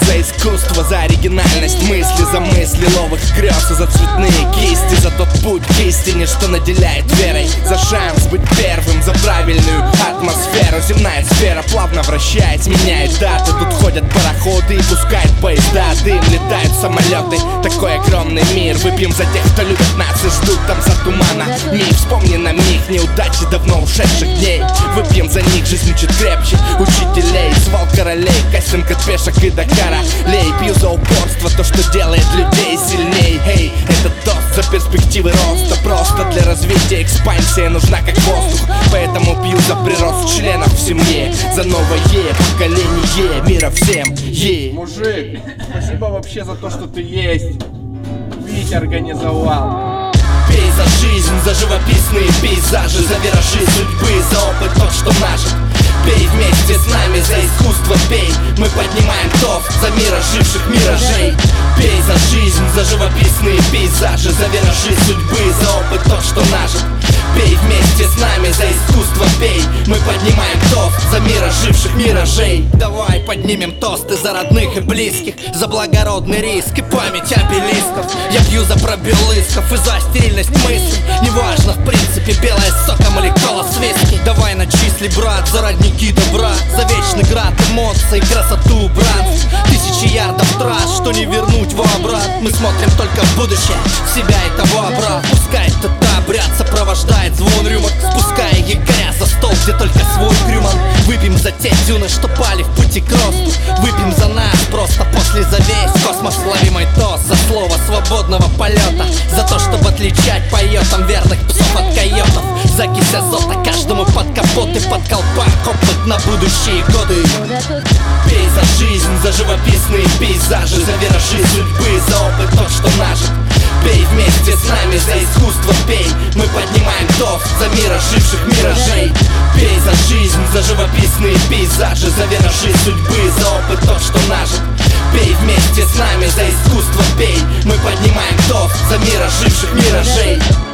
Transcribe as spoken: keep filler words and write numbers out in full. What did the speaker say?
за искусство, за оригинальность мысли, за мысли новых грез и за цветные кисти, за тот путь к истине, что наделяет верой, за шанс быть первым, за правильную атмосферу. Земная сфера плавно вращается, меняет даты. Тут ходят пароходы и пускают поезда, дым, летают самолеты. Такой огромный мир. Выпьем за тех, кто любит нас и ждут там за тумана. Миг, вспомни на миг неудачи давно ушедших дней. Выпьем за них, жизнь учит крепче учителей. Звал королей, кастинг от пешек и до королей. Пью за упорство, то, что делает людей сильней. Эй, это тост за перспективы роста. Просто для развития экспансия нужна как воздух. Поэтому пью за прирост членов в семье, за новое поколение мира всем. Е. Мужик, спасибо вообще за то, что ты есть. Витя организовал. Пей за жизнь, за живописные пейзажи, за виражи судьбы, за опыт тот, что нажит. Пей вместе с нами за искусство, пей. Мы поднимаем тост за мир оживших миражей. Пей за жизнь, за живописные пейзажи, за виражи судьбы, за опыт тот, что нажит. Пей вместе с нами за искусство, пей. Мы поднимаем тост за мир оживших миражей. Давай поднимем тосты за родных и близких, за благородный риск и память обелисков. Я пью за пробел исков и за стерильность мыслей. Неважно в принципе, белая с соком или кола с виски. Давай начисли, брат, за родники добра, за вечный град эмоций, красоту убранств. Тысячи ярдов трасс, что не вернуть в обрат. Мы смотрим только в будущее, в себя и того обрат. Пускай этот обряд сопровождает звон рюмок, спуская якоря за стол, где только свой крюман. Выпьем за те дюны, что пали в пути к росту. Выпьем за нас просто после за весь космос. Ловимый тост за слово свободного полета, за то, чтобы отличать поетом верных псов от койотов. Закись азота каждому под капот и под колпак, опыт на будущие годы. Пей за жизнь, за живописные пейзажи, за виражи судьбы, за опыт тот, что нажит. Пей вместе с нами за искусство, пей. Мы поднимаем тост за мир оживших миражей. Пей за жизнь, за живописные пейзажи, за виражи судьбы, за опыт тот, что нажит. Пей вместе с нами за искусство, пей. Мы поднимаем тост за мир оживших миражей.